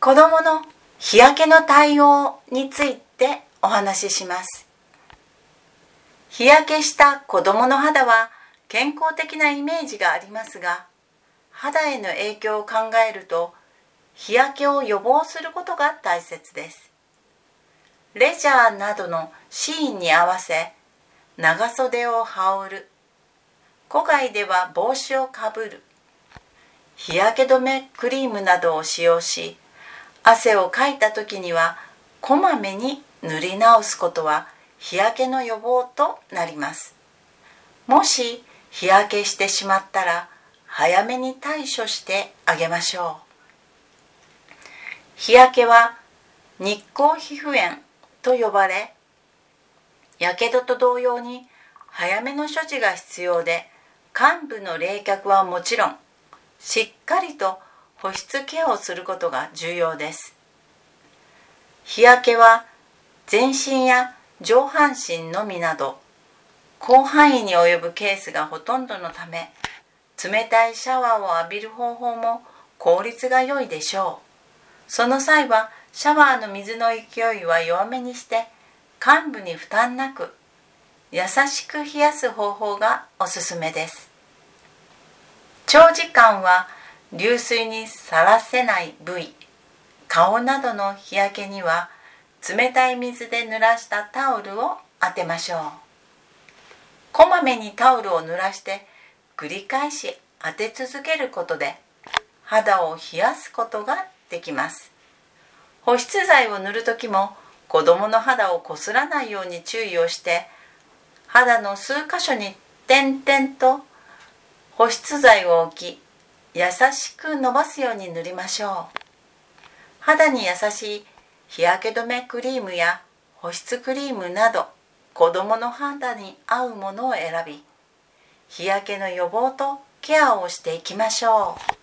子どもの日焼けの対応についてお話しします。日焼けした子どもの肌は健康的なイメージがありますが、肌への影響を考えると日焼けを予防することが大切です。レジャーなどのシーンに合わせ長袖を羽織る、戸外では帽子をかぶる、日焼け止めクリームなどを使用し、汗をかいた時にはこまめに塗り直すことは日焼けの予防となります。もし日焼けしてしまったら早めに対処してあげましょう。日焼けは日光皮膚炎と呼ばれ、やけどと同様に早めの処置が必要で、患部の冷却はもちろん、しっかりと保湿ケアをすることが重要です。日焼けは全身や上半身のみなど、広範囲に及ぶケースがほとんどのため、冷たいシャワーを浴びる方法も効率が良いでしょう。その際はシャワーの水の勢いは弱めにして、患部に負担なく優しく冷やす方法がおすすめです。長時間は流水にさらせない部位、顔などの日焼けには冷たい水で濡らしたタオルを当てましょう。こまめにタオルを濡らして繰り返し当て続けることで肌を冷やすことができます。保湿剤を塗るときも子どもの肌をこすらないように注意をして、肌の数箇所に点々と保湿剤を置き、優しく伸ばすように塗りましょう。肌に優しい日焼け止めクリームや保湿クリームなど、子どもの肌に合うものを選び、日焼けの予防とケアをしていきましょう。